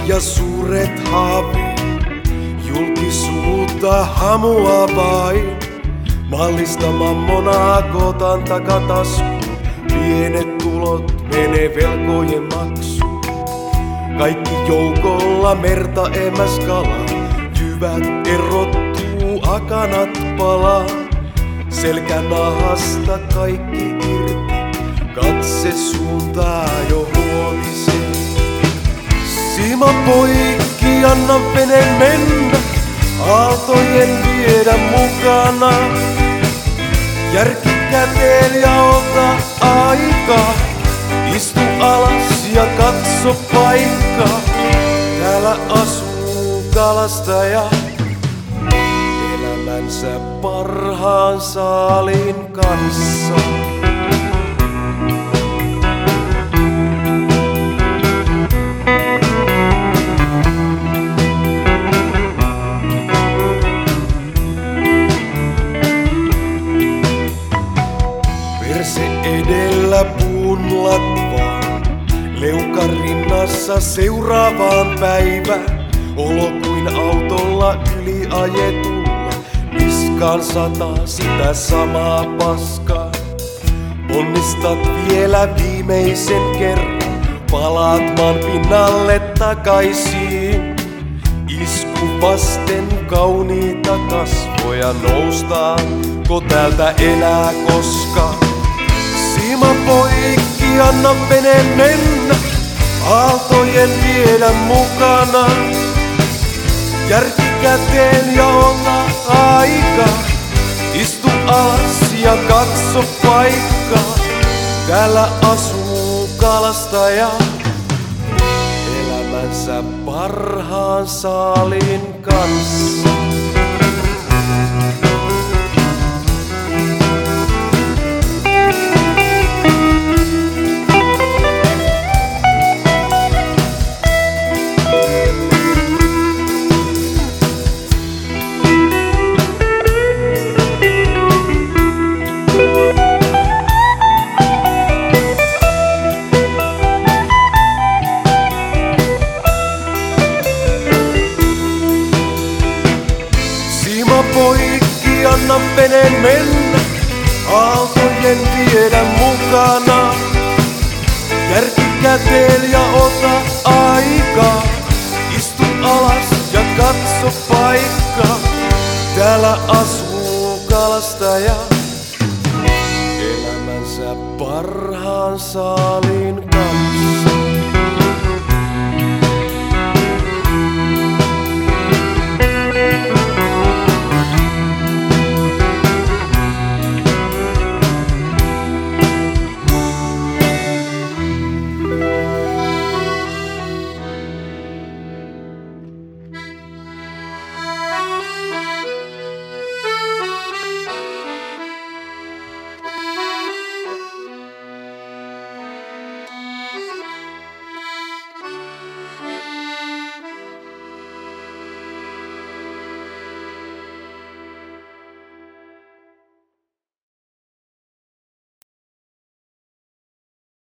ja suuret haaveet, julkisuutta hamua vain. Mallista mammonaa kootaan takataskuun, pienet tulot menee velkojen maksuun. Kaikki joukolla merta emäs kalaa, jyvät erottuu, akanat palaa. Selkänahasta kaikki irti, katse suuntaa jo huomiseen. Siima poikki, anna veneen mennä, aaltojen viedä mukana. Järki käteen ja ota aikaa, istu alas ja katso paikkaa. Täällä asuu kalastaja, elämänsä parhaan saalin kanssa. Perse edellä puun latvaan, leuka rinnassa seuraavaan päivään. Olo kuin autolla yliajetulla, niskaan sataa sitä samaa paskaa. Ponnistat vielä viimeisen kerran, palaat maan pinnalle takaisin. Isku vasten kauniita kasvoja, noustaanko täältä enää koskaan? Siima poikki, anna veneen mennä, aaltojen viedä mukana. Järki käteen ja ota aikaa, istu alas ja katso paikkaa. Täällä asuu kalastaja, elämänsä parhaan saalin kanssa. Poikki, anna veneen mennä, aaltojen viedä mukana. Järki käteen ja ota aikaa, istu alas ja katso paikkaa. Täällä asuu kalastaja, elämänsä parhaan saalin kanssa.